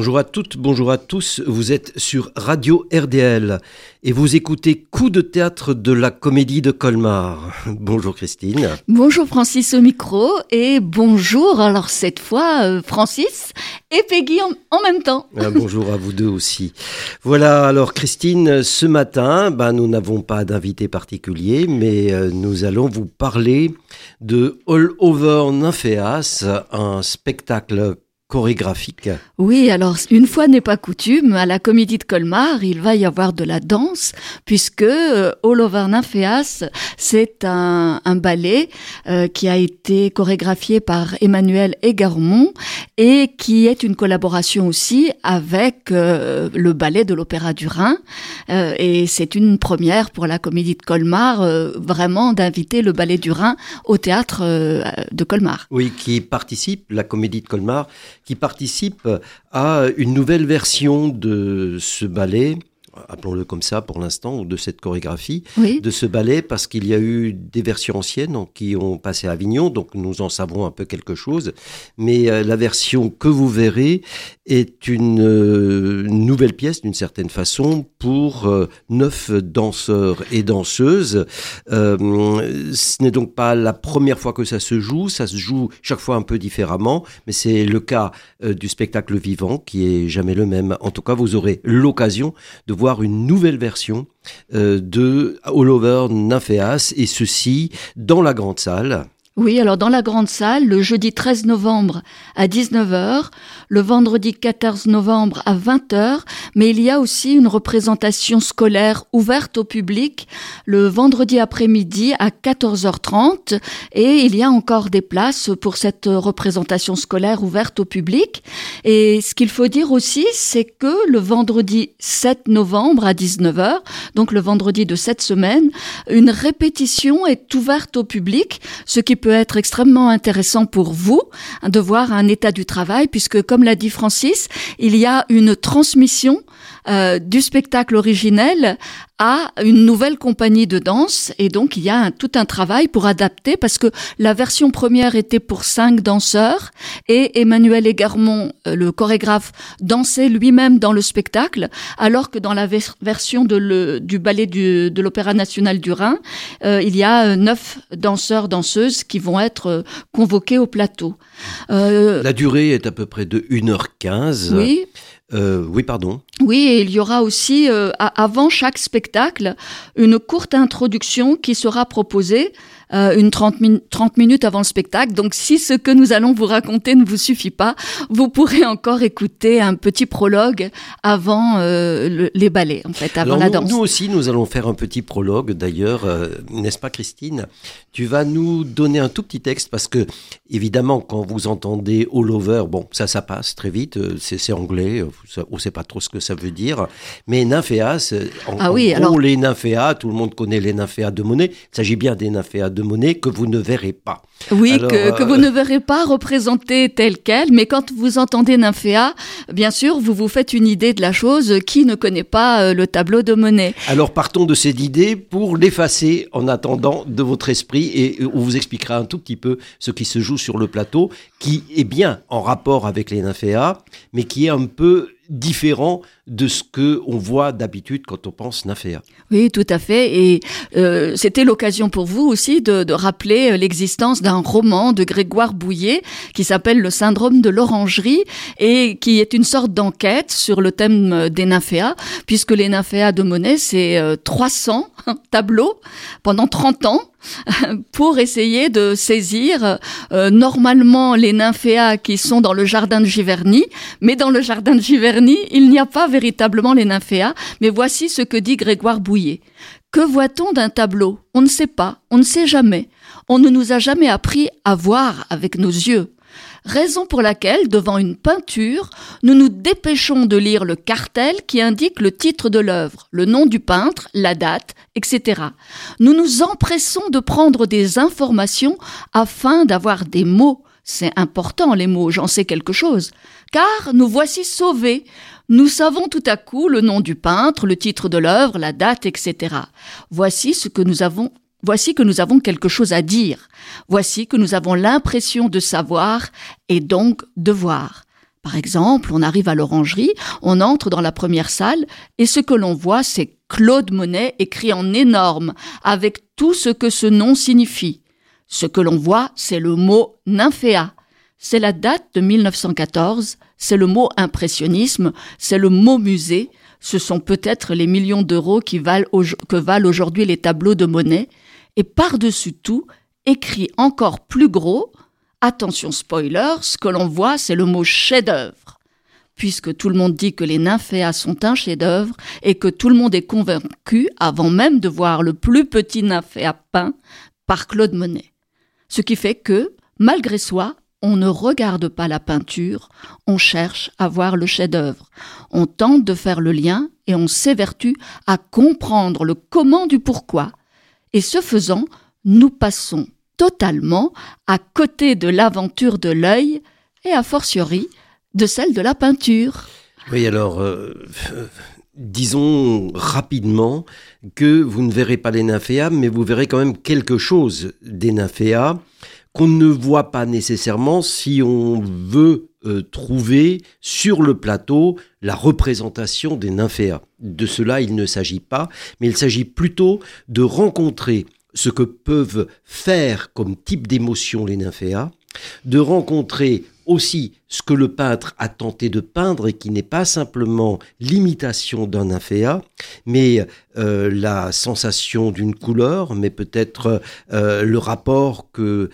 Bonjour à toutes, bonjour à tous, vous êtes sur Radio RDL et vous écoutez Coup de théâtre de la Comédie de Colmar. Bonjour Christine. Bonjour Francis au micro et bonjour, alors cette fois Francis et Peggy en même temps. Bonjour à vous deux aussi. Voilà, alors Christine, ce matin, nous n'avons pas d'invité particulier, mais nous allons vous parler de All Over Nymphéas, un spectacle chorégraphique. Oui, alors une fois n'est pas coutume, à la Comédie de Colmar, il va y avoir de la danse, puisque All Over Nymphéas, c'est un ballet qui a été chorégraphié par Emmanuel Égarmont et qui est une collaboration aussi avec le ballet de l'Opéra du Rhin. Et c'est une première pour la Comédie de Colmar, vraiment d'inviter le ballet du Rhin au théâtre de Colmar. Oui, la Comédie de Colmar, qui participe à une nouvelle version de ce ballet, appelons-le comme ça pour l'instant, ou de cette chorégraphie, oui, de ce ballet, parce qu'il y a eu des versions anciennes qui ont passé à Avignon, donc nous en savons un peu quelque chose, mais la version que vous verrez est une nouvelle pièce d'une certaine façon pour 9 danseurs et danseuses. Ce n'est donc pas la première fois que ça se joue chaque fois un peu différemment, mais c'est le cas du spectacle vivant qui est jamais le même. En tout cas, vous aurez l'occasion de voir une nouvelle version de All Over Nymphéas, et ceci dans la grande salle. Oui, alors dans la grande salle, le jeudi 13 novembre à 19h, le vendredi 14 novembre à 20h, mais il y a aussi une représentation scolaire ouverte au public le vendredi après-midi à 14h30, et il y a encore des places pour cette représentation scolaire ouverte au public. Et ce qu'il faut dire aussi, c'est que le vendredi 7 novembre à 19h, donc le vendredi de cette semaine, une répétition est ouverte au public, ce qui peut être extrêmement intéressant pour vous de voir un état du travail, puisque comme l'a dit Francis, il y a une transmission du spectacle originel à une nouvelle compagnie de danse, et donc il y a tout un travail pour adapter, parce que la version première était pour 5 danseurs et Emmanuel Égarmont, le chorégraphe, dansait lui-même dans le spectacle, alors que dans la version du ballet de l'Opéra national du Rhin, il y a 9 danseurs, danseuses qui vont être convoqués au plateau. La durée est à peu près de 1h15. Oui. Oui, pardon. Oui, et il y aura aussi, avant chaque spectacle, une courte introduction qui sera proposée, 30 minutes avant le spectacle. Donc, si ce que nous allons vous raconter ne vous suffit pas, vous pourrez encore écouter un petit prologue avant les ballets, en fait, avant la danse. Nous aussi, nous allons faire un petit prologue, d'ailleurs, n'est-ce pas Christine ? Tu vas nous donner un tout petit texte, parce que, évidemment, quand vous entendez All Over, ça passe très vite, c'est anglais, on ne sait pas trop ce que ça veut dire, mais Nymphéas, les nymphéas, tout le monde connaît les nymphéas de Monet, il s'agit bien des nymphéas de Monet que vous ne verrez pas. Oui, alors, que vous ne verrez pas représentés tels quels, mais quand vous entendez Nymphéa, bien sûr, vous vous faites une idée de la chose. Qui ne connaît pas le tableau de Monet ? Alors partons de cette idée pour l'effacer en attendant de votre esprit, et on vous expliquera un tout petit peu ce qui se joue sur le plateau, qui est bien en rapport avec les nymphéas, mais qui est un peu différent de ce qu'on voit d'habitude quand on pense nymphéa. Oui, tout à fait. Et c'était l'occasion pour vous aussi de rappeler l'existence d'un roman de Grégoire Bouillet qui s'appelle Le syndrome de l'orangerie, et qui est une sorte d'enquête sur le thème des nymphéas, puisque les nymphéas de Monet, c'est 300 tableaux pendant 30 ans pour essayer de saisir normalement les nymphéas qui sont dans le jardin de Giverny, mais dans le jardin de Giverny, il n'y a pas véritablement les nymphéas. Mais voici ce que dit Grégoire Bouillet. Que voit-on d'un tableau ? On ne sait pas, on ne sait jamais. On ne nous a jamais appris à voir avec nos yeux. Raison pour laquelle, devant une peinture, nous nous dépêchons de lire le cartel qui indique le titre de l'œuvre, le nom du peintre, la date, etc. Nous nous empressons de prendre des informations afin d'avoir des mots. C'est important, les mots, j'en sais quelque chose. Car nous voici sauvés. Nous savons tout à coup le nom du peintre, le titre de l'œuvre, la date, etc. Voici que nous avons quelque chose à dire. Voici que nous avons l'impression de savoir et donc de voir. Par exemple, on arrive à l'Orangerie, on entre dans la première salle et ce que l'on voit, c'est Claude Monet écrit en énorme, avec tout ce que ce nom signifie. Ce que l'on voit, c'est le mot nymphéa. C'est la date de 1914, c'est le mot impressionnisme, c'est le mot musée. Ce sont peut-être les millions d'euros que valent aujourd'hui les tableaux de Monet. Et par-dessus tout, écrit encore plus gros, attention spoiler, ce que l'on voit, c'est le mot chef-d'œuvre. Puisque tout le monde dit que les nymphéas sont un chef-d'œuvre et que tout le monde est convaincu avant même de voir le plus petit nymphéa peint par Claude Monet. Ce qui fait que, malgré soi, on ne regarde pas la peinture, on cherche à voir le chef-d'œuvre. On tente de faire le lien et on s'évertue à comprendre le comment du pourquoi. Et ce faisant, nous passons totalement à côté de l'aventure de l'œil et a fortiori de celle de la peinture. Oui, alors, disons rapidement que vous ne verrez pas les nymphéas, mais vous verrez quand même quelque chose des nymphéas qu'on ne voit pas nécessairement si on veut trouver sur le plateau la représentation des nymphéas. De cela, il ne s'agit pas, mais il s'agit plutôt de rencontrer ce que peuvent faire comme type d'émotion les nymphéas, de rencontrer aussi ce que le peintre a tenté de peindre et qui n'est pas simplement l'imitation d'un nymphéa, mais la sensation d'une couleur, mais peut-être le rapport que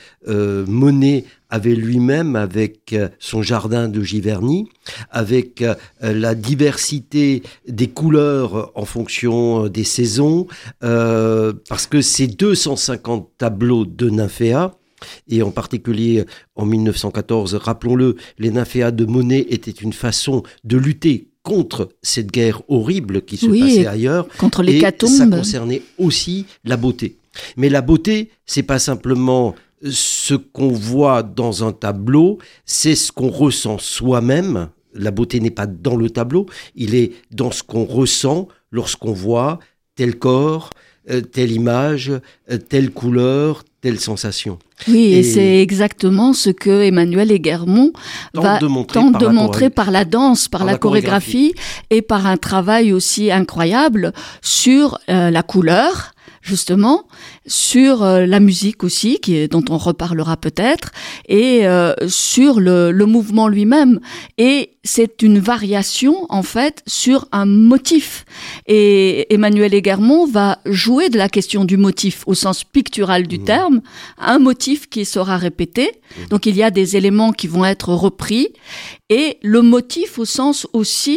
Monet avait lui-même avec son jardin de Giverny, avec la diversité des couleurs en fonction des saisons, parce que ces 250 tableaux de nymphéas, et en particulier en 1914, rappelons-le, les nymphéas de Monet étaient une façon de lutter contre cette guerre horrible qui se passait ailleurs, contre l'hécatombe. Et ça concernait aussi la beauté. Mais la beauté, c'est pas simplement ce qu'on voit dans un tableau, c'est ce qu'on ressent soi-même. La beauté n'est pas dans le tableau, il est dans ce qu'on ressent lorsqu'on voit tel corps, telle image, telle couleur, telle sensation. Oui, et c'est exactement ce que Emmanuel Eguermont tente de montrer par la danse, par la chorégraphie et par un travail aussi incroyable sur la couleur, justement, sur la musique aussi, dont on reparlera peut-être, et sur le mouvement lui-même. Et c'est une variation, en fait, sur un motif. Et Emmanuel Eguermont va jouer de la question du motif au sens pictural du terme, un motif qui sera répété. Donc il y a des éléments qui vont être repris, et le motif au sens aussi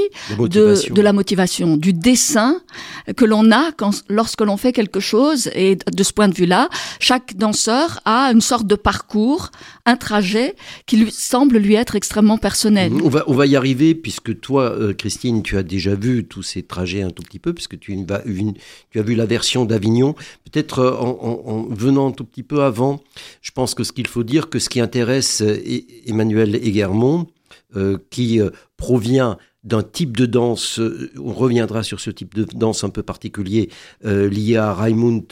de la motivation, du dessin que l'on a lorsque l'on fait quelque chose. Et de ce point de vue-là, chaque danseur a une sorte de parcours, un trajet qui semble lui être extrêmement personnel. On va y arriver, puisque toi, Christine, tu as déjà vu tous ces trajets un tout petit peu, puisque tu as vu la version d'Avignon. Peut-être en venant un tout petit peu avant, je pense que ce qu'il faut dire, que ce qui intéresse Emmanuel Eguermont, qui provient d'un type de danse, on reviendra sur ce type de danse un peu particulier lié à Raimund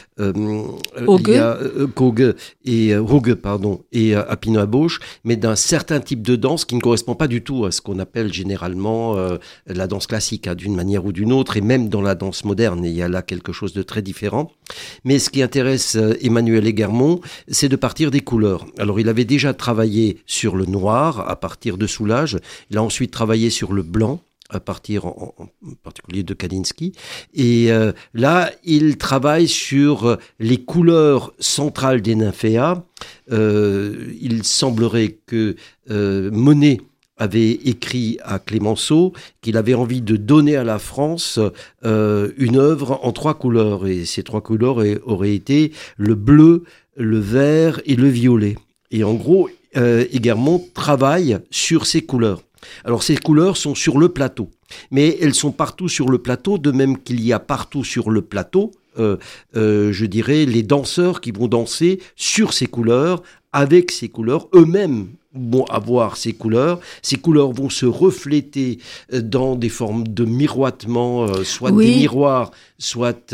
Hauge et à Pino Bausch, mais d'un certain type de danse qui ne correspond pas du tout à ce qu'on appelle généralement la danse classique, d'une manière ou d'une autre, et même dans la danse moderne, il y a là quelque chose de très différent. Mais ce qui intéresse Emmanuel Eguermont, c'est de partir des couleurs. Alors il avait déjà travaillé sur le noir à partir de Soulages, il a ensuite travaillé sur le blanc, à partir en particulier de Kandinsky. Et là, il travaille sur les couleurs centrales des nymphéas. Il semblerait que Monet avait écrit à Clémenceau qu'il avait envie de donner à la France une œuvre en 3 couleurs. Et ces 3 couleurs auraient été le bleu, le vert et le violet. Et en gros, Eguermont travaille sur ces couleurs. Alors ces couleurs sont sur le plateau, mais elles sont partout sur le plateau, de même qu'il y a partout sur le plateau, je dirais, les danseurs qui vont danser sur ces couleurs, avec ces couleurs, eux-mêmes vont avoir ces couleurs vont se refléter dans des formes de miroitement, soit des miroirs, soit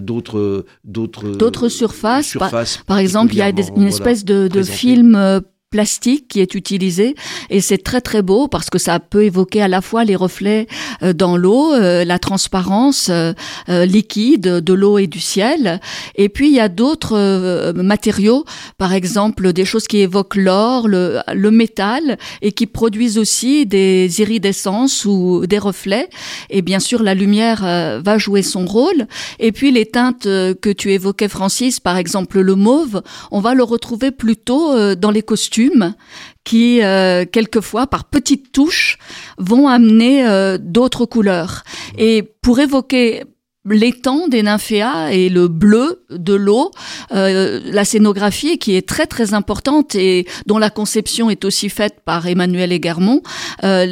d'autres surfaces. Par exemple, il y a une espèce de film plastique qui est utilisé et c'est très très beau parce que ça peut évoquer à la fois les reflets dans l'eau, la transparence liquide de l'eau et du ciel. Et puis il y a d'autres matériaux, par exemple des choses qui évoquent l'or, le métal et qui produisent aussi des iridescences ou des reflets. Et bien sûr la lumière va jouer son rôle. Et puis les teintes que tu évoquais, Francis, par exemple le mauve, on va le retrouver plutôt dans les costumes qui, quelquefois, par petites touches, vont amener d'autres couleurs. Et pour évoquer l'étang des nymphéas et le bleu de l'eau, la scénographie qui est très très importante et dont la conception est aussi faite par Emmanuel Eguermont. Il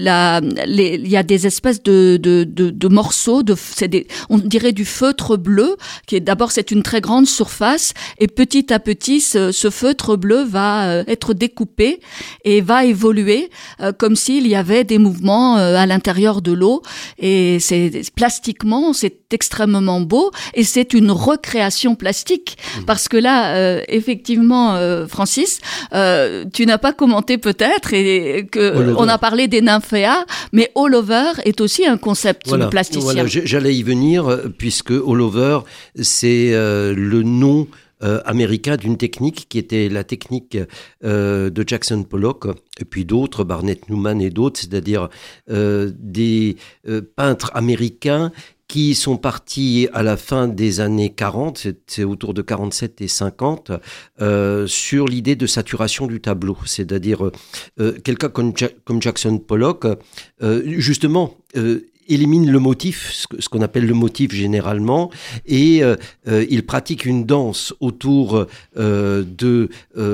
y a des espèces de morceaux, on dirait du feutre bleu, qui est d'abord c'est une très grande surface et petit à petit ce feutre bleu va être découpé et va évoluer comme s'il y avait des mouvements à l'intérieur de l'eau et plastiquement c'est extrêmement beau et c'est une recréation plastique parce que là effectivement Francis tu n'as pas commenté peut-être et que on a parlé des nymphéas mais all over est aussi un concept plasticien. Voilà, j'allais y venir puisque all over c'est le nom américain d'une technique qui était la technique de Jackson Pollock et puis d'autres, Barnett Newman et d'autres, c'est-à-dire des peintres américains qui sont partis à la fin des années 40, c'est autour de 47 et 50, sur l'idée de saturation du tableau. C'est-à-dire, quelqu'un comme Jackson Pollock, justement, élimine le motif, ce qu'on appelle le motif généralement, et il pratique une danse autour de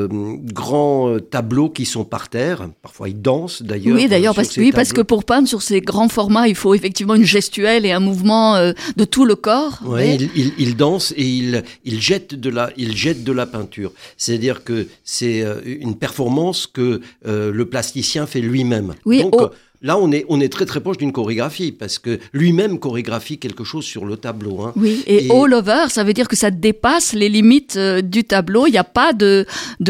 grands tableaux qui sont par terre. Parfois, il danse d'ailleurs. Oui, d'ailleurs, parce que pour peindre sur ces grands formats, il faut effectivement une gestuelle et un mouvement de tout le corps. Ouais, il danse et il jette de la peinture. C'est-à-dire que c'est une performance que le plasticien fait lui-même. Oui, donc, là, on est très très proche d'une chorégraphie parce que lui-même chorégraphie quelque chose sur le tableau. Hein. Oui, et all over, ça veut dire que ça dépasse les limites du tableau. Il n'y a pas de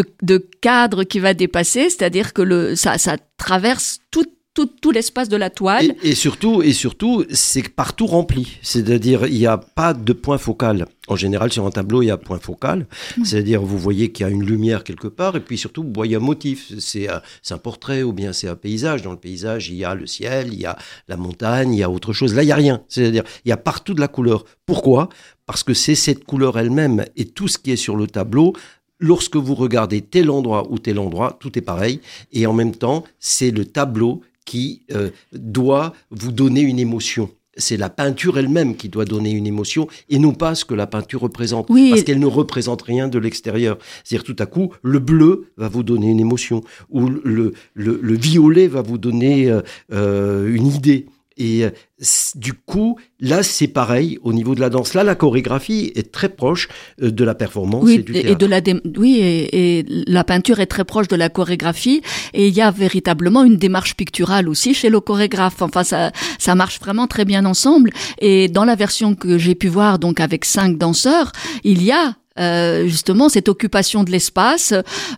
cadre qui va dépasser, c'est-à-dire que ça traverse tout l'espace de la toile. Et surtout, c'est partout rempli. C'est-à-dire, il n'y a pas de point focal. En général, sur un tableau, il y a point focal. C'est-à-dire, vous voyez qu'il y a une lumière quelque part, et puis surtout, vous voyez un motif. C'est un portrait ou bien c'est un paysage. Dans le paysage, il y a le ciel, il y a la montagne, il y a autre chose. Là, il n'y a rien. C'est-à-dire, il y a partout de la couleur. Pourquoi ? Parce que c'est cette couleur elle-même et tout ce qui est sur le tableau. Lorsque vous regardez tel endroit ou tel endroit, tout est pareil. Et en même temps, c'est le tableau qui doit vous donner une émotion. C'est la peinture elle-même qui doit donner une émotion et non pas ce que la peinture représente. Oui. Parce qu'elle ne représente rien de l'extérieur. C'est-à-dire tout à coup, le bleu va vous donner une émotion ou le violet va vous donner une idée. Et du coup, là, c'est pareil au niveau de la danse. Là, la chorégraphie est très proche de la performance et du théâtre. Et la peinture est très proche de la chorégraphie. Et il y a véritablement une démarche picturale aussi chez le chorégraphe. Enfin, ça marche vraiment très bien ensemble. Et dans la version que j'ai pu voir, donc avec 5 danseurs, il y a justement cette occupation de l'espace,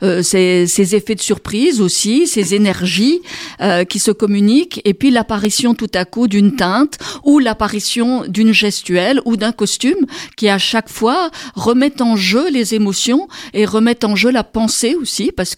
ces effets de surprise aussi, ces énergies qui se communiquent, et puis l'apparition tout à coup d'une teinte ou l'apparition d'une gestuelle ou d'un costume qui à chaque fois remet en jeu les émotions et remet en jeu la pensée aussi parce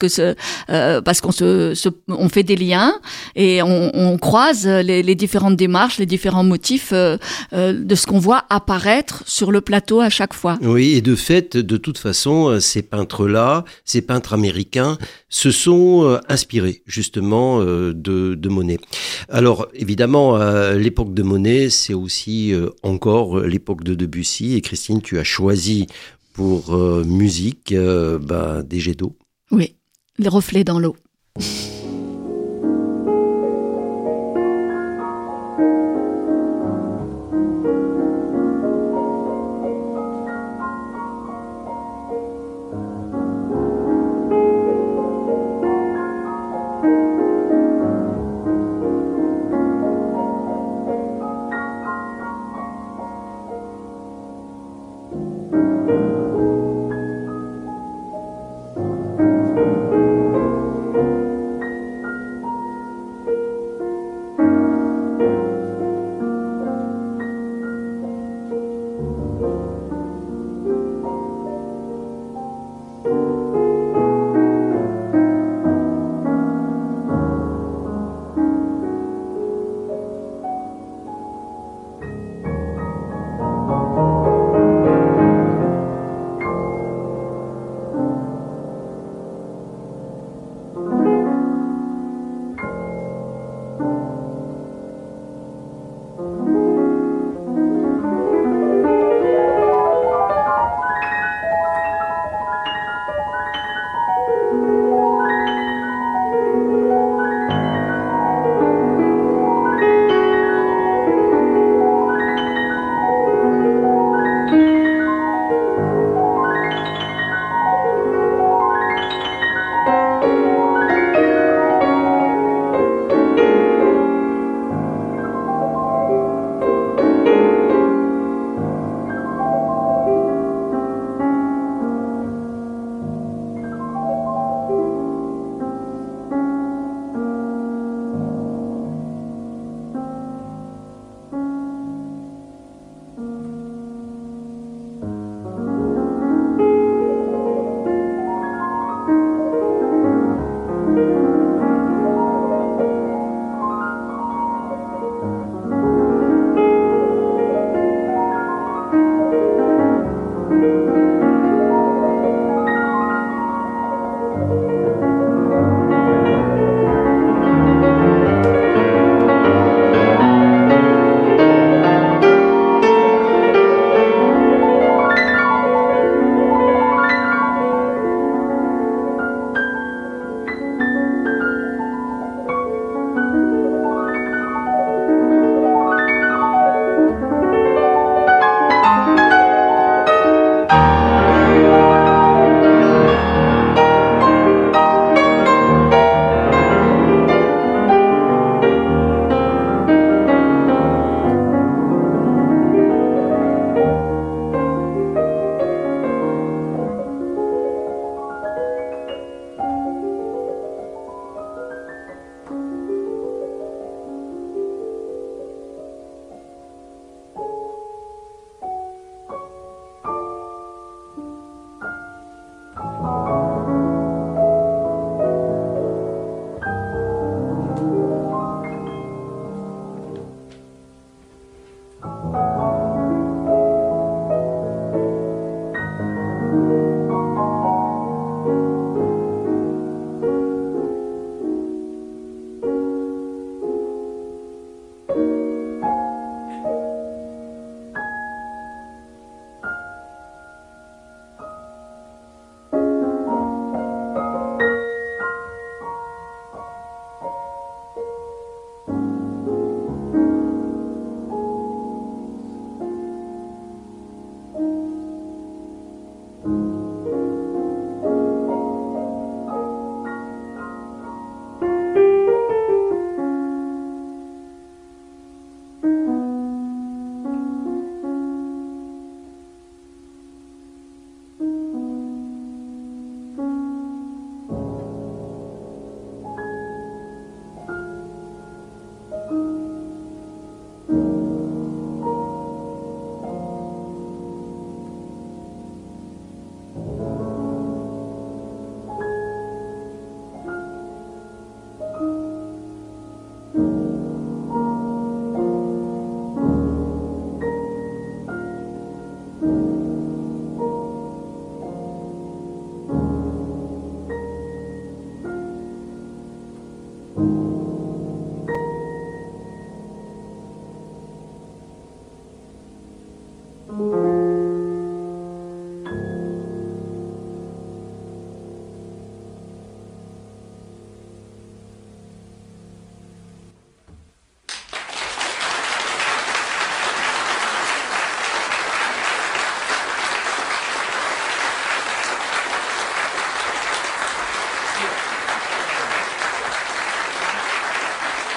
qu'on fait des liens et on croise les différentes démarches, les différents motifs de ce qu'on voit apparaître sur le plateau à chaque fois. Oui, et de fait, de toute façon, ces peintres-là, ces peintres américains, se sont inspirés justement de Monet. Alors évidemment, l'époque de Monet, c'est aussi encore l'époque de Debussy. Et Christine, tu as choisi pour musique des jets d'eau. Oui, les reflets dans l'eau.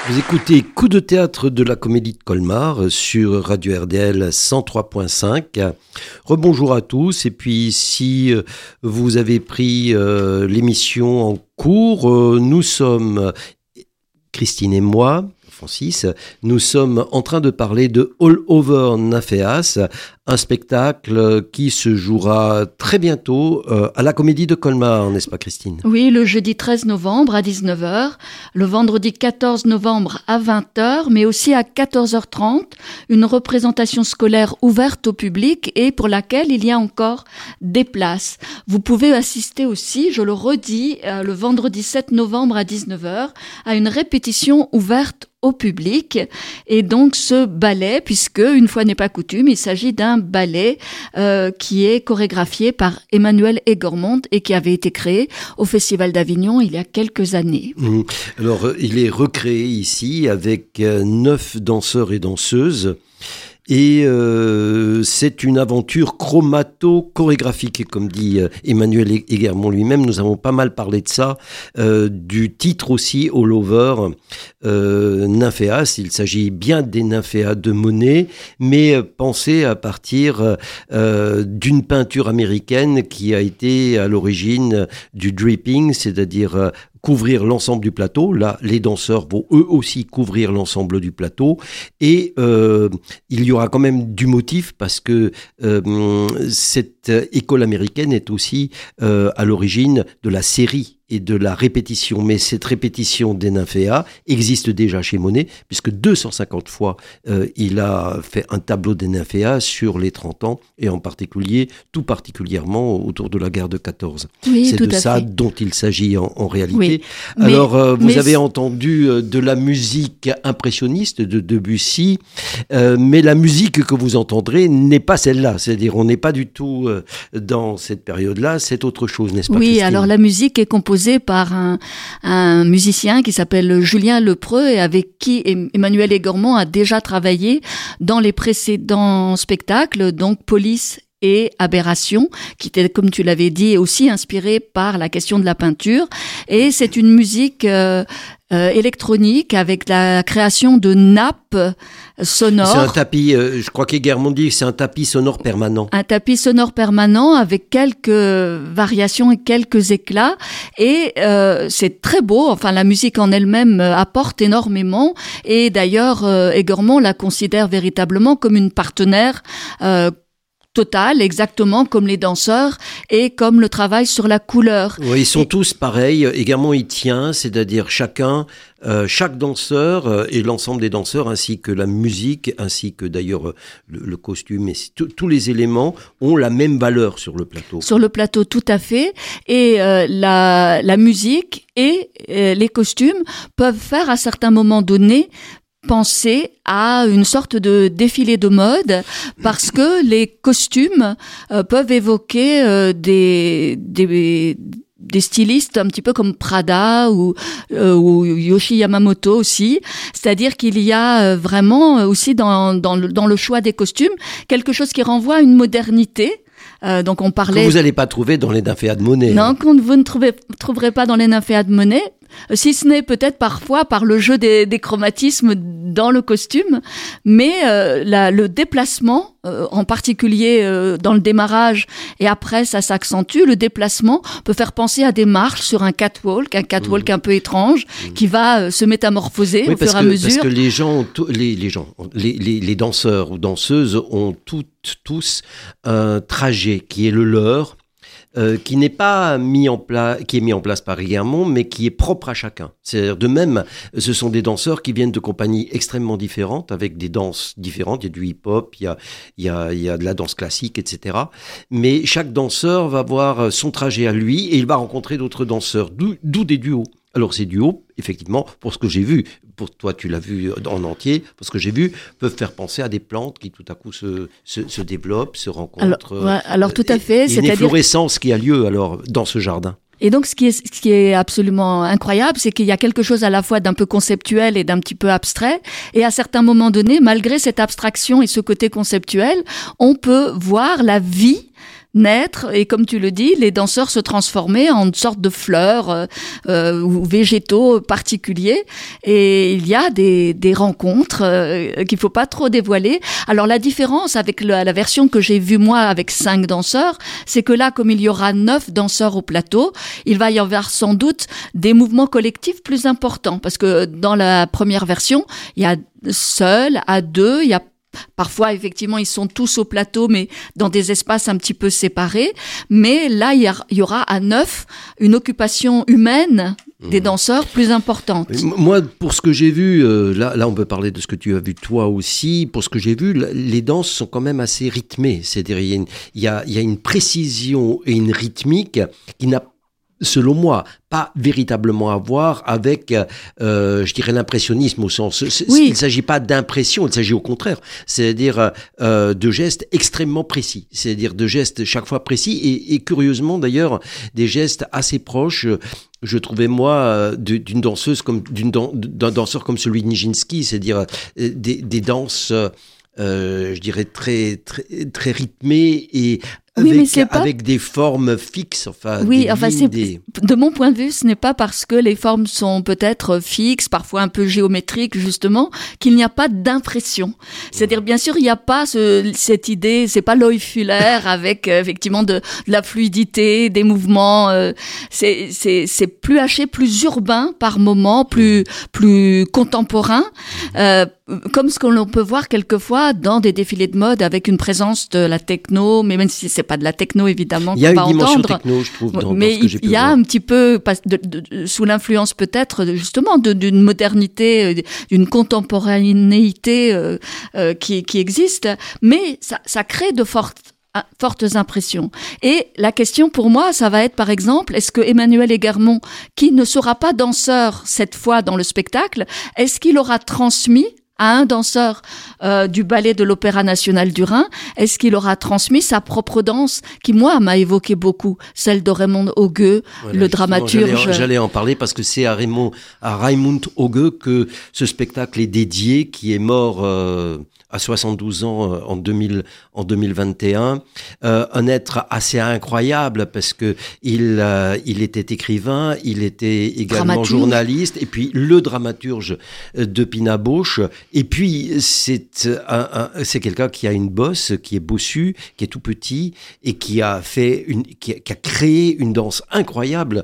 Vous écoutez Coup de théâtre de la Comédie de Colmar sur Radio RDL 103.5. Rebonjour à tous. Et puis, si vous avez pris l'émission en cours, nous sommes, Christine et moi, Francis, nous sommes en train de parler de All Over Nymphéas, un spectacle qui se jouera très bientôt à la Comédie de Colmar, n'est-ce pas Christine ? Oui, le jeudi 13 novembre à 19h, le vendredi 14 novembre à 20h, mais aussi à 14h30, une représentation scolaire ouverte au public et pour laquelle il y a encore des places. Vous pouvez assister aussi, je le redis, le vendredi 7 novembre à 19h, à une répétition ouverte au public. Et donc ce ballet, puisque une fois n'est pas coutume, il s'agit d'un ballet qui est chorégraphié par Emmanuel Aigormonde et qui avait été créé au Festival d'Avignon il y a quelques années. Alors il est recréé ici avec 9 danseurs et danseuses. Et c'est une aventure chromato-chorégraphique, et comme dit Emmanuel Aigormonde lui-même, nous avons pas mal parlé de ça, du titre aussi, All Over Nymphéas. Il s'agit bien des nymphéas de Monet, mais pensé à partir d'une peinture américaine qui a été à l'origine du dripping, c'est-à-dire couvrir l'ensemble du plateau. Là, les danseurs vont eux aussi couvrir l'ensemble du plateau. Et il y aura quand même du motif parce que cette école américaine est aussi à l'origine de la série et de la répétition. Mais cette répétition des nymphéas existe déjà chez Monet, puisque 250 fois il a fait un tableau des nymphéas sur les 30 ans, et en particulier, tout particulièrement autour de la guerre de 14. Oui, c'est de ça fait. dont il s'agit en réalité. Oui. Alors, vous avez entendu de la musique impressionniste de Debussy, mais la musique que vous entendrez n'est pas celle-là. C'est-à-dire, on n'est pas du tout dans cette période-là, c'est autre chose, n'est-ce pas, Oui, Christine ? alors la musique est composée par un musicien qui s'appelle Julien Lepreux et avec qui Emmanuel Aigormonde a déjà travaillé dans les précédents spectacles, donc Police et Aberration, qui était, comme tu l'avais dit, aussi inspiré par la question de la peinture. Et c'est une musique électronique avec la création de nappes sonores. C'est un tapis, je crois qu'Aigormonde dit que c'est un tapis sonore permanent. Un tapis sonore permanent avec quelques variations et quelques éclats. Et c'est très beau. Enfin, la musique en elle-même apporte énormément. Et d'ailleurs, Aigormonde la considère véritablement comme une partenaire total, exactement comme les danseurs et comme le travail sur la couleur. Oui, ils sont tous pareils. Également, il tient, c'est-à-dire chaque danseur et l'ensemble des danseurs, ainsi que la musique, ainsi que d'ailleurs le costume, et tous les éléments ont la même valeur sur le plateau. Sur le plateau, tout à fait. Et la musique et les costumes peuvent faire à certains moments donnés penser à une sorte de défilé de mode parce que les costumes peuvent évoquer des stylistes un petit peu comme Prada ou Yohji Yamamoto aussi. C'est-à-dire qu'il y a vraiment aussi dans le choix des costumes quelque chose qui renvoie à une modernité. Donc on parlait... Que vous n'allez pas trouver dans les nymphéas de Monet. Non, que vous ne trouverez pas dans les nymphéas de Monet, si ce n'est peut-être parfois par le jeu des chromatismes dans le costume, mais le déplacement, en particulier dans le démarrage, et après ça s'accentue, le déplacement peut faire penser à des marches sur un catwalk un peu étrange, qui va se métamorphoser au fur et à mesure. Parce que les danseurs ou danseuses ont tous un trajet qui est le leur, qui n'est pas mis en place par Aigormonde, mais qui est propre à chacun. C'est-à-dire, de même, ce sont des danseurs qui viennent de compagnies extrêmement différentes, avec des danses différentes. Il y a du hip-hop, il y a de la danse classique, etc. Mais chaque danseur va avoir son trajet à lui et il va rencontrer d'autres danseurs, d'où des duos. Alors ces duos, effectivement, pour ce que j'ai vu, pour toi tu l'as vu en entier, pour ce que j'ai vu, peuvent faire penser à des plantes qui tout à coup se développent, se rencontrent. Alors tout à fait. C'est une efflorescence qui a lieu alors dans ce jardin. Et donc, ce qui est absolument incroyable, c'est qu'il y a quelque chose à la fois d'un peu conceptuel et d'un petit peu abstrait. Et à certains moments donnés, malgré cette abstraction et ce côté conceptuel, on peut voir la vie naître et, comme tu le dis, les danseurs se transformer en une sorte de fleurs ou végétaux particuliers. Et il y a des rencontres qu'il faut pas trop dévoiler. Alors la différence avec la version que j'ai vue moi avec 5 danseurs, c'est que là, comme il y aura 9 danseurs au plateau, il va y avoir sans doute des mouvements collectifs plus importants, parce que dans la première version, il y a seul, à 2, il y a parfois, effectivement, ils sont tous au plateau, mais dans des espaces un petit peu séparés. Mais là, il y aura à 9 une occupation humaine des danseurs plus importante. Moi, pour ce que j'ai vu, là, on peut parler de ce que tu as vu toi aussi. Pour ce que j'ai vu, les danses sont quand même assez rythmées. C'est-à-dire, il y a une précision et une rythmique qui n'a, selon moi, pas véritablement à voir avec, je dirais, l'impressionnisme au sens... Oui. Il ne s'agit pas d'impression, il s'agit au contraire, c'est-à-dire de gestes extrêmement précis, c'est-à-dire de gestes chaque fois précis et curieusement d'ailleurs, des gestes assez proches. Je trouvais moi d'une danseuse comme d'un danseur comme celui de Nijinsky, c'est-à-dire des danses, je dirais très très très rythmées et avec des formes fixes, de mon point de vue, ce n'est pas parce que les formes sont peut-être fixes, parfois un peu géométriques justement, qu'il n'y a pas d'impression. C'est-à-dire, bien sûr, il n'y a pas cette idée, c'est pas l'œil Fuller avec effectivement de la fluidité, des mouvements. C'est plus haché, plus urbain par moment, plus contemporain. Comme ce que l'on peut voir quelquefois dans des défilés de mode avec une présence de la techno, mais même si c'est pas de la techno évidemment qu'on va entendre. Il y a une dimension techno, je trouve, mais il y a un petit peu sous l'influence peut-être justement d'une modernité, d'une contemporanéité qui existe, mais ça crée de fortes impressions. Et la question pour moi, ça va être par exemple, est-ce que Emmanuel Egarmont, qui ne sera pas danseur cette fois dans le spectacle, est-ce qu'il aura transmis à un danseur du ballet de l'Opéra National du Rhin, est-ce qu'il aura transmis sa propre danse qui, moi, m'a évoqué beaucoup, celle de Raymond Augueux, voilà, le dramaturge. J'allais en parler parce que c'est à Raymond Augueux que ce spectacle est dédié, qui est mort à 72 ans en 2021. Un être assez incroyable parce que il était écrivain, il était également journaliste, et puis le dramaturge de Pina Bausch. Et puis, c'est quelqu'un qui a une bosse, qui est bossu, qui est tout petit, et qui a créé une danse incroyable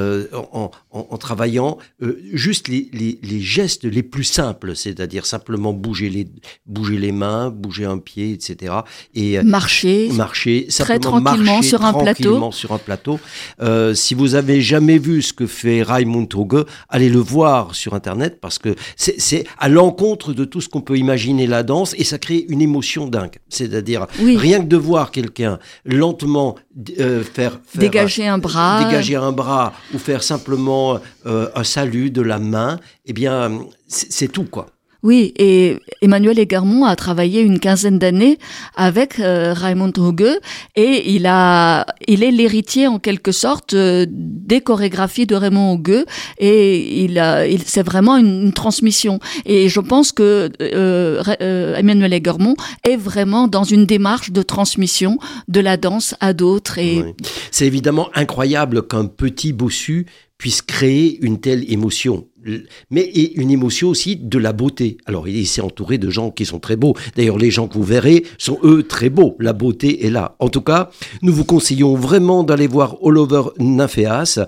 en travaillant juste les gestes les plus simples, c'est-à-dire simplement bouger les mains, bouger un pied, etc. Et marcher très tranquillement sur un plateau. Si vous avez jamais vu ce que fait Raymond Augueux, allez le voir sur Internet parce que c'est à l'encontre de tout ce qu'on peut imaginer la danse et ça crée une émotion dingue. C'est-à-dire rien que de voir quelqu'un lentement dégager un bras ou faire simplement un salut de la main, eh bien c'est tout quoi. Oui, et Emmanuel Egarmont a travaillé une 15aine d'années avec Raymond Augueux et il est l'héritier en quelque sorte des chorégraphies de Raymond Augueux et c'est vraiment une transmission. Et je pense que Emmanuel Egarmont est vraiment dans une démarche de transmission de la danse à d'autres. Et... Oui. C'est évidemment incroyable qu'un petit bossu puisse créer une telle émotion. Mais et une émotion aussi de la beauté. Alors, il s'est entouré de gens qui sont très beaux. D'ailleurs, les gens que vous verrez sont, eux, très beaux. La beauté est là. En tout cas, nous vous conseillons vraiment d'aller voir All Over Nymphéas,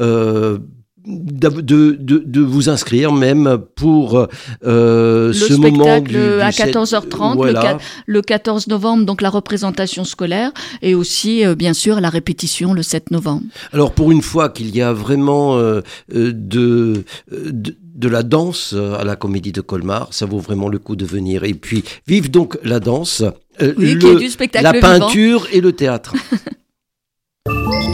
de vous inscrire même pour ce moment à 14h30 voilà. le 14 novembre, donc la représentation scolaire et aussi bien sûr la répétition le 7 novembre. Alors pour une fois qu'il y a vraiment de la danse à la Comédie de Colmar, ça vaut vraiment le coup de venir et puis vive donc la danse, qui est du spectacle la peinture vivant. Et le théâtre.